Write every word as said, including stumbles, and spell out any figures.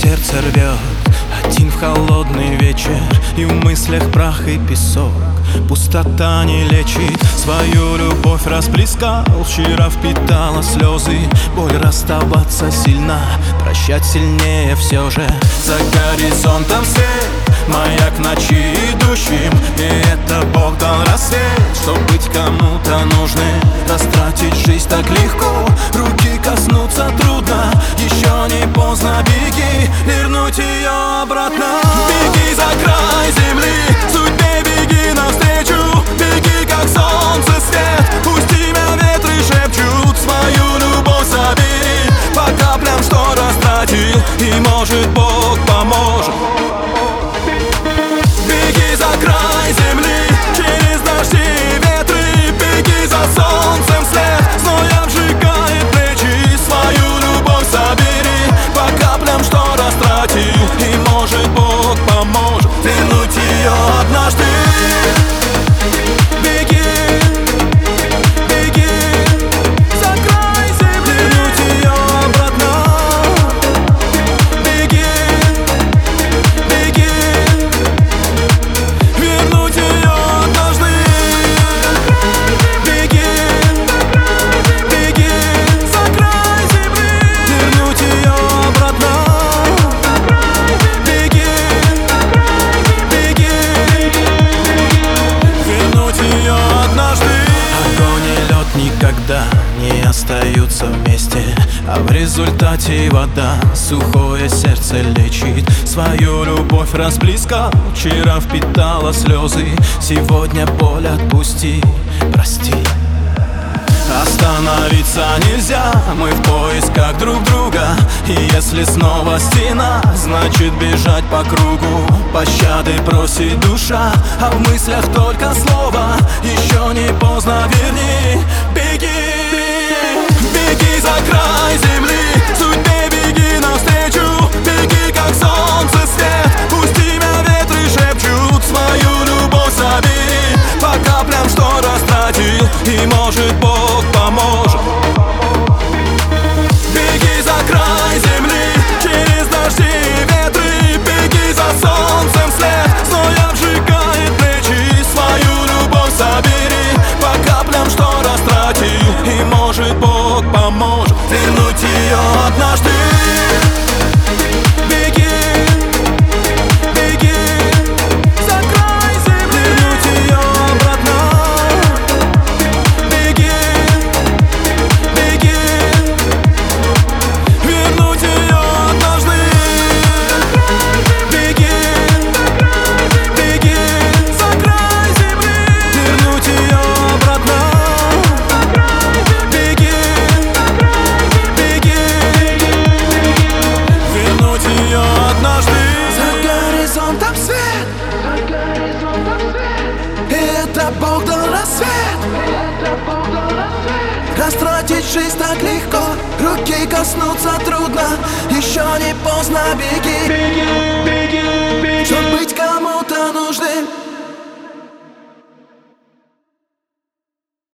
сердце рвет один в холодный вечер, и в мыслях прах и песок. Пустота не лечит, свою любовь расплескал. Вчера впитала слезы, боль расставаться сильна, прощать сильнее все же. За горизонтом свет, маяк в ночи идущим, и это Бог дал рассвет, чтоб быть кому-то нужным. Растратить жизнь так легко, руки коснуться трудно. Еще не поздно, беги, вернуть ее обратно. Беги за край земли, судьбе беги навстречу. Беги, как солнце свет, пусть тебя ветры шепчут. Свою любовь собери по каплям, что растратил, и может Бог поможет. Беги за край земли, через дожди и ветры. Беги за солнцем след, зной обжигает плечи. Свою любовь собери по каплям, что растратил, и может Бог поможет вернуть ее однажды. Беги, беги за край земли, вернуть ее обратно. Беги, беги вернуть ее однажды. Беги, беги за край земли, вернуть ее обратно. Беги, беги вернуть ее однажды. Огонь и лед никогда не остаются вместе, а в результате и вода сухое сердце лечит. Свою любовь расплескал, вчера впитала слезы. Сегодня боль отпусти, прости. Остановиться нельзя, мы в поисках друг друга. И если снова стена, значит бежать по кругу. Пощады просит душа, а в мыслях только слово. Еще не поздно, верни, беги. Беги за край земли, судьбе беги навстречу. Беги, как солнце свет, пусть тебя ветры шепчут. Свою любовь собери по каплям, что растратил, и может Бог поможет. Беги за край земли, через дожди и ветры. Беги за солнцем след, зной обжигает плечи. Свою любовь собери по каплям, что растратил, и может Бог поможет вернуть ее однажды. Беги, беги за край земли, вернуть ее обратно. Беги, беги вернуть ее однажды. Беги, беги за край земли, вернуть ее обратно. Беги, беги вернуть ее однажды. За горизонтом свет, и это Бог дал рассвет. Растратить жизнь так легко, руки коснуться трудно. Еще не поздно, беги, беги, беги, беги, чтоб быть кому-то